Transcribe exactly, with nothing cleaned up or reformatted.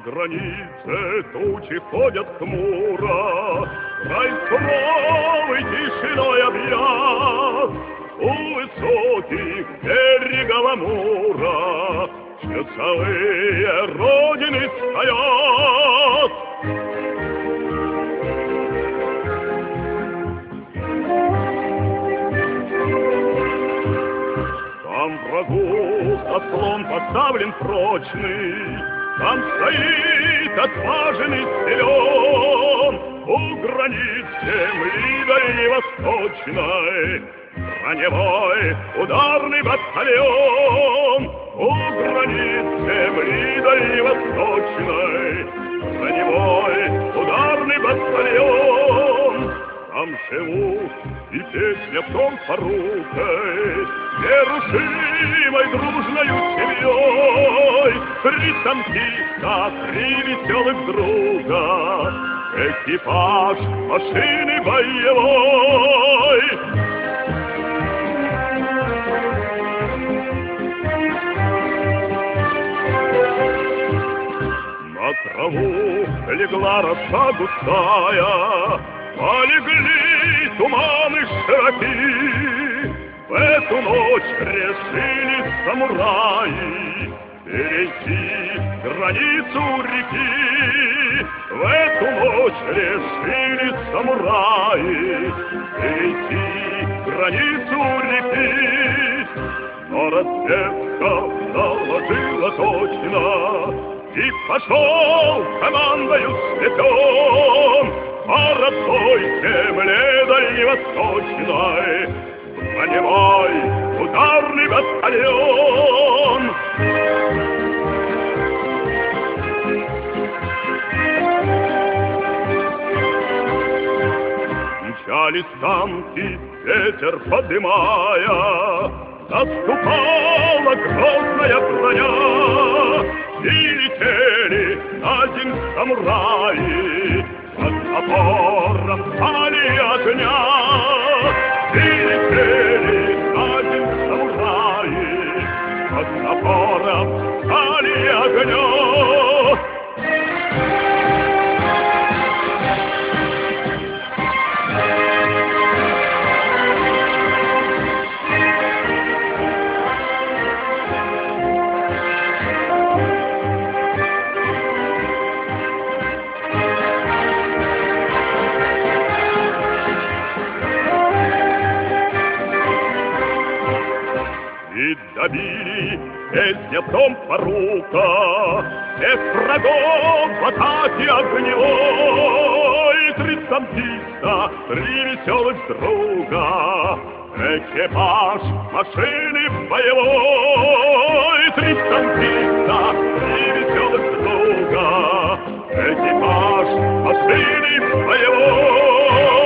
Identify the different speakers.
Speaker 1: границе тучи ходят хмуро, край суровый тишиной объят. У высоких берегов Амура часовые родины стоят. Там врагу заслон поставлен прочный, там стоит отважный силен. У границ земли дальневосточной броневой ударный батальон. У границ земли дальневосточной броневой ударный батальон. Там живут, и песня в том порукой, нерушимой дружною семьей. Три танкиста, три веселых друга, экипаж машины боевой. На траву легла роса густая, полегли туманы широки. В эту ночь решили самураи перейти границу реки. В эту ночь решили самураи перейти границу реки. Но разведка доложила точно, и пошел командою Светен по родной земле дальневосточной броневой ударный батальон. Мчались танки, ветер подымая, наступала грозная броня. И летели на земь самураи, под напором стали огня. И летели на земь самураи, под напором стали огня. Добили, песня в том порука, всех врагов в атаке огневой. Три танкиста, три веселых друга, экипаж машины боевой. Три танкиста, три веселых друга, экипаж машины боевой.